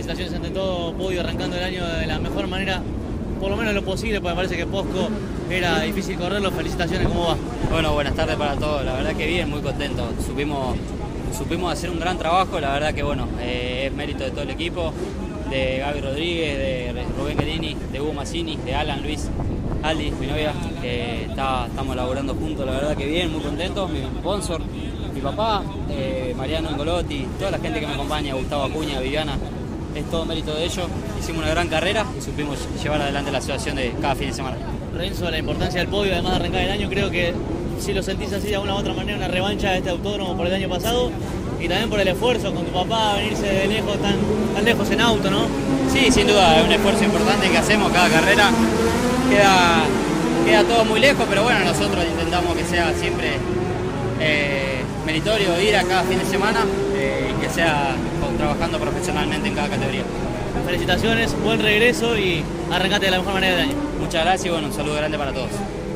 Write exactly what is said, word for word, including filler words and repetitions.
felicitaciones ante todo, podio arrancando el año de la mejor manera, por lo menos lo posible, porque me parece que Posco era difícil correrlo. Felicitaciones, ¿cómo va? Bueno, buenas tardes para todos, la verdad que bien, muy contento. Supimos, supimos hacer un gran trabajo, la verdad que bueno, eh, es mérito de todo el equipo, de Gaby Rodríguez, de Rubén Guerini, de Hugo Massini, de Alan, Luis, Aldi, mi novia, que está, estamos laburando juntos, la verdad que bien, muy contentos, mi sponsor, mi papá, eh, Mariano Engolotti, toda la gente que me acompaña, Gustavo Acuña, Viviana, es todo mérito de ellos. Hicimos una gran carrera y supimos llevar adelante la situación de cada fin de semana. Renzo, la importancia del podio, además de arrancar el año, creo que si lo sentís así de alguna u otra manera, una revancha de este autódromo por el año pasado y también por el esfuerzo con tu papá, venirse de lejos, tan, tan lejos en auto, ¿no? Sí, sin duda, es un esfuerzo importante que hacemos cada carrera. Queda, queda todo muy lejos, pero bueno, nosotros intentamos que sea siempre eh, meritorio ir a cada fin de semana eh, y que sea con, trabajando profesionalmente en cada categoría. Felicitaciones, buen regreso y arrancate de la mejor manera del año. Muchas gracias y bueno, un saludo grande para todos.